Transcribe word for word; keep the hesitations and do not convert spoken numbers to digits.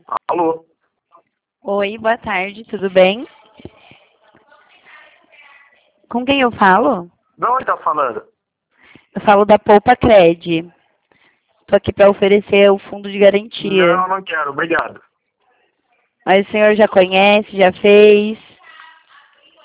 Alô? Oi, boa tarde, tudo bem? Com quem eu falo? De onde tá falando? Eu falo da Poupa Cred. Estou aqui para oferecer o fundo de garantia. Não, não quero, obrigado. Mas o senhor já conhece, já fez?